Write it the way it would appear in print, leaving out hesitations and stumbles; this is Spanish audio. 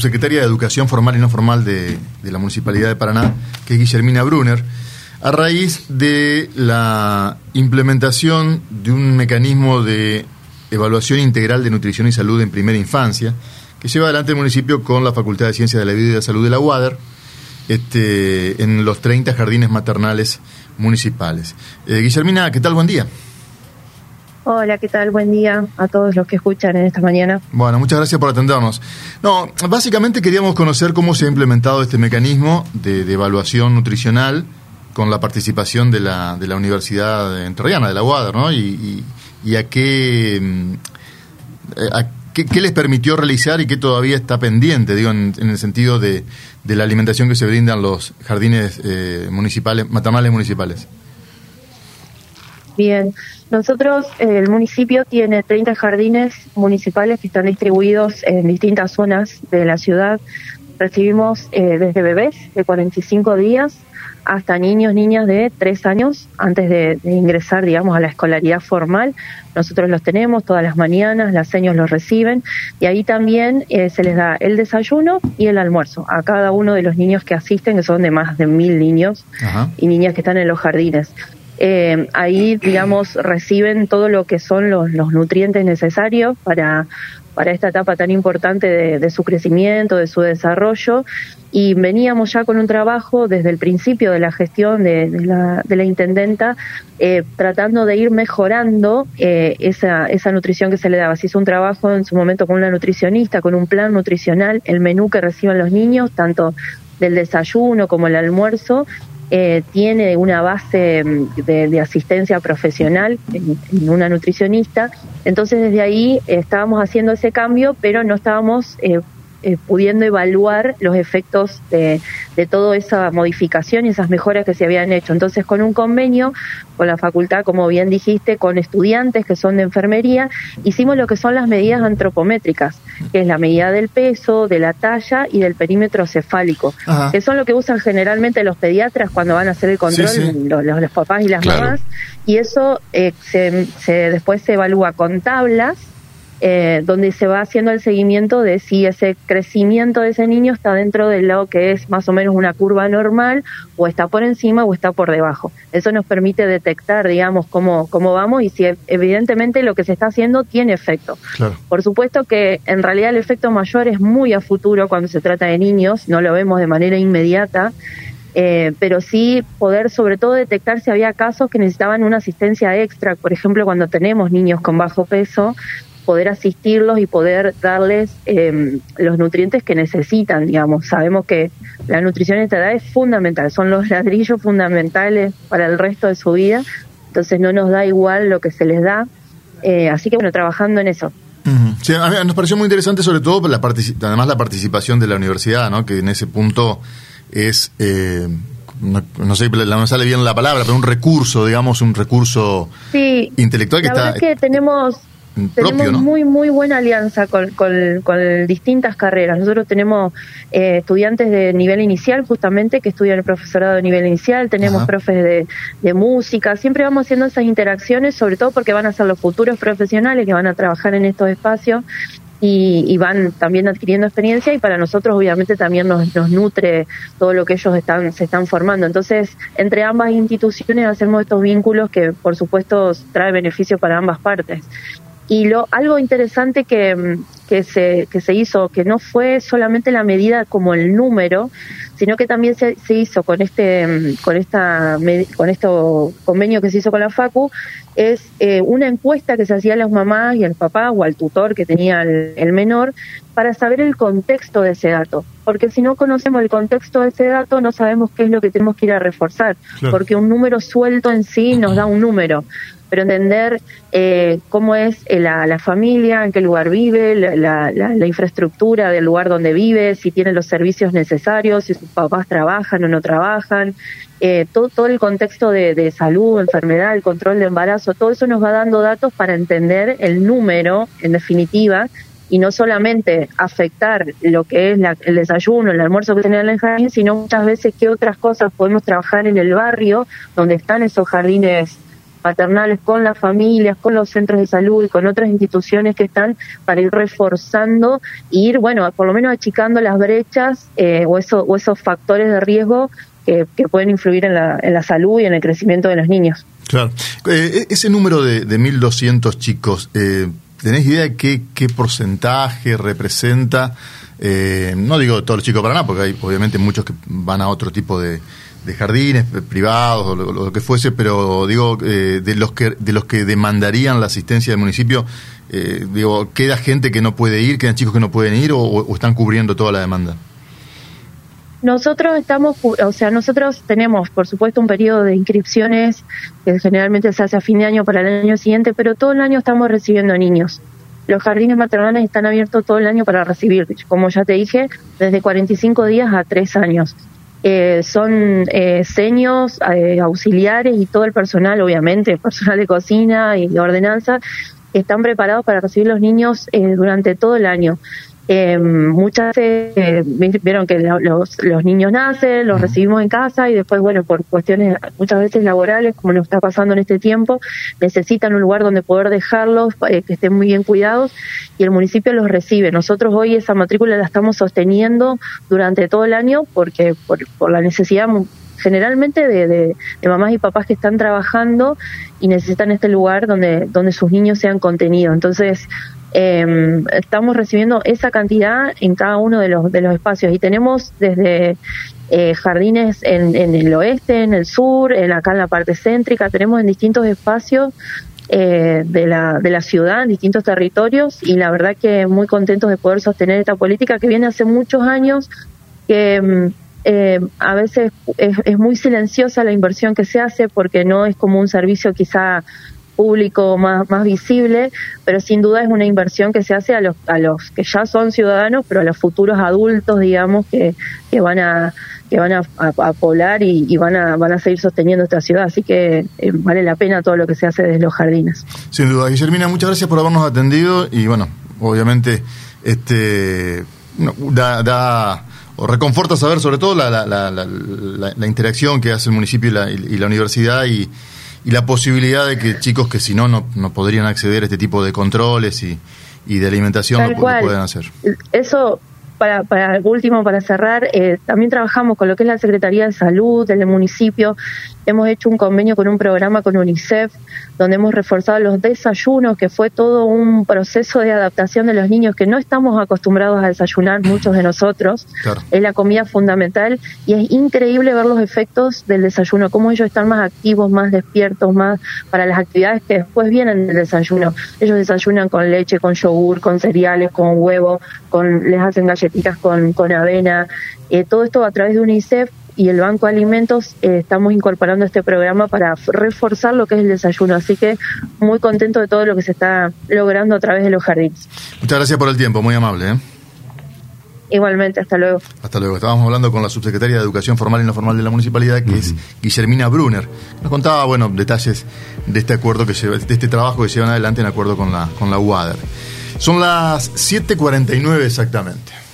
subsecretaria de Educación Formal y No Formal de la Municipalidad de Paraná, que es Guillermina Brunner, a raíz de la implementación de un mecanismo de evaluación integral de nutrición y salud en primera infancia, que lleva adelante el municipio con la Facultad de Ciencias de la Vida y de la Salud de la UADER, en los 30 jardines maternales municipales. Guillermina, ¿qué tal? Buen día. Hola, ¿qué tal? Buen día a todos los que escuchan en esta mañana. Bueno, muchas gracias por atendernos. No, básicamente queríamos conocer cómo se ha implementado este mecanismo de evaluación nutricional con la participación de la Universidad Entrerriana, de la UADER, ¿no? Y a qué les permitió realizar y qué todavía está pendiente, digo, en el sentido de la alimentación que se brindan los jardines municipales, maternales municipales. Bien, nosotros, el municipio tiene 30 jardines municipales que están distribuidos en distintas zonas de la ciudad. Recibimos desde bebés de 45 días hasta niñas de 3 años antes de ingresar, digamos, a la escolaridad formal. Nosotros los tenemos todas las mañanas, las seños los reciben y ahí también se les da el desayuno y el almuerzo a cada uno de los niños que asisten, que son de más de 1.000 niños. Ajá. Y niñas que están en los jardines. Ahí, digamos, reciben todo lo que son los nutrientes necesarios para esta etapa tan importante de su crecimiento, de su desarrollo, y veníamos ya con un trabajo desde el principio de la gestión de la intendenta, tratando de ir mejorando esa nutrición que se le daba. Se hizo un trabajo en su momento con una nutricionista, con un plan nutricional, el menú que reciben los niños, tanto del desayuno como el almuerzo, tiene una base de asistencia profesional en una nutricionista. Entonces desde ahí estábamos haciendo ese cambio, pero no estábamos pudiendo evaluar los efectos de toda esa modificación y esas mejoras que se habían hecho. Entonces, con un convenio con la facultad, como bien dijiste, con estudiantes que son de enfermería, hicimos lo que son las medidas antropométricas, que es la medida del peso, de la talla y del perímetro cefálico. Ajá. Que son lo que usan generalmente los pediatras cuando van a hacer el control, sí, sí. Los papás y las mamás, y eso después se evalúa con tablas, donde se va haciendo el seguimiento de si ese crecimiento de ese niño está dentro de lo que es más o menos una curva normal, o está por encima o está por debajo. Eso nos permite detectar, digamos, cómo vamos y si evidentemente lo que se está haciendo tiene efecto. Claro. Por supuesto que en realidad el efecto mayor es muy a futuro cuando se trata de niños, no lo vemos de manera inmediata, pero sí poder sobre todo detectar si había casos que necesitaban una asistencia extra. Por ejemplo, cuando tenemos niños con bajo peso, poder asistirlos y poder darles los nutrientes que necesitan, digamos. Sabemos que la nutrición en esta edad es fundamental, son los ladrillos fundamentales para el resto de su vida, entonces no nos da igual lo que se les da, así que bueno, trabajando en eso. Uh-huh. Sí, a mí nos pareció muy interesante, sobre todo además la participación de la universidad, ¿no? Que en ese punto es, no sé, no sale bien la palabra, pero un recurso, digamos, un recurso intelectual que está... Es que tenemos propio, ¿no? muy buena alianza con distintas carreras. Nosotros tenemos estudiantes de nivel inicial, justamente, que estudian el profesorado de nivel inicial, tenemos Ajá. profes de música, siempre vamos haciendo esas interacciones, sobre todo porque van a ser los futuros profesionales que van a trabajar en estos espacios y van también adquiriendo experiencia, y para nosotros obviamente también nos nutre todo lo que ellos se están formando. Entonces, entre ambas instituciones hacemos estos vínculos que por supuesto trae beneficios para ambas partes. Y algo interesante que se hizo, que no fue solamente la medida como el número, sino que también se hizo con este convenio que se hizo con la Facu, es una encuesta que se hacía a las mamás y al papá o al tutor que tenía el menor, para saber el contexto de ese dato. Porque si no conocemos el contexto de ese dato, no sabemos qué es lo que tenemos que ir a reforzar. Claro. Porque un número suelto en sí nos da un número, pero entender cómo es la familia, en qué lugar vive, la infraestructura del lugar donde vive, si tiene los servicios necesarios, si sus papás trabajan o no trabajan, todo el contexto de salud, enfermedad, el control de embarazo, todo eso nos va dando datos para entender el número, en definitiva, y no solamente afectar lo que es el desayuno, el almuerzo que tienen en el jardín, sino muchas veces qué otras cosas podemos trabajar en el barrio donde están esos jardines maternales con las familias, con los centros de salud y con otras instituciones que están para ir reforzando e ir, bueno, por lo menos achicando las brechas o esos factores de riesgo que pueden influir en la salud y en el crecimiento de los niños. Claro. Ese número de 1.200 chicos, ¿tenés idea de qué porcentaje representa? No digo todos los chicos de Paraná, porque hay obviamente muchos que van a otro tipo de jardines privados o lo que fuese, pero digo, de los que demandarían la asistencia del municipio, digo, ¿queda gente que no puede ir, quedan chicos que no pueden ir o están cubriendo toda la demanda? Nosotros tenemos, por supuesto, un periodo de inscripciones que generalmente se hace a fin de año para el año siguiente, pero todo el año estamos recibiendo niños. Los jardines maternales están abiertos todo el año para recibir, como ya te dije, desde 45 días a 3 años. Son seños, auxiliares y todo el personal, obviamente, personal de cocina y de ordenanza, que están preparados para recibir los niños durante todo el año. Muchas veces vieron que los niños nacen, los recibimos en casa y después, bueno, por cuestiones muchas veces laborales, como nos está pasando en este tiempo, necesitan un lugar donde poder dejarlos, que estén muy bien cuidados, y el municipio los recibe. Nosotros hoy esa matrícula la estamos sosteniendo durante todo el año porque por la necesidad generalmente de mamás y papás que están trabajando y necesitan este lugar donde sus niños sean contenidos. Entonces estamos recibiendo esa cantidad en cada uno de los espacios y tenemos desde jardines en el oeste, en el sur, acá en la parte céntrica, tenemos en distintos espacios de la ciudad, en distintos territorios, y la verdad que muy contentos de poder sostener esta política que viene hace muchos años, que a veces es muy silenciosa la inversión que se hace porque no es como un servicio quizá público más visible, pero sin duda es una inversión que se hace a los que ya son ciudadanos, pero a los futuros adultos, digamos, que van a poblar y van a seguir sosteniendo esta ciudad, así que vale la pena todo lo que se hace desde los jardines. Sin duda. Guillermina, muchas gracias por habernos atendido y bueno, obviamente da o reconforta saber sobre todo la interacción que hace el municipio y la universidad y la posibilidad de que chicos que si no podrían acceder a este tipo de controles y de alimentación lo puedan hacer. Eso, para último, para cerrar, también trabajamos con lo que es la Secretaría de Salud del municipio. Hemos hecho un convenio con un programa con UNICEF, donde hemos reforzado los desayunos, que fue todo un proceso de adaptación de los niños que no estamos acostumbrados a desayunar, muchos de nosotros. Claro. Es la comida fundamental y es increíble ver los efectos del desayuno, cómo ellos están más activos, más despiertos, más para las actividades que después vienen del desayuno. Ellos desayunan con leche, con yogur, con cereales, con huevo, les hacen galletitas con avena, todo esto a través de UNICEF y el Banco de Alimentos. Estamos incorporando este programa para reforzar lo que es el desayuno, así que muy contento de todo lo que se está logrando a través de los jardines. Muchas gracias por el tiempo, muy amable. Igualmente, hasta luego. Hasta luego. Estábamos hablando con la subsecretaria de Educación Formal y No Formal de la Municipalidad, que es Guillermina Brunner. Nos contaba, detalles de este acuerdo de este trabajo que se llevan adelante en acuerdo con la UADER. Son las 7:49 exactamente.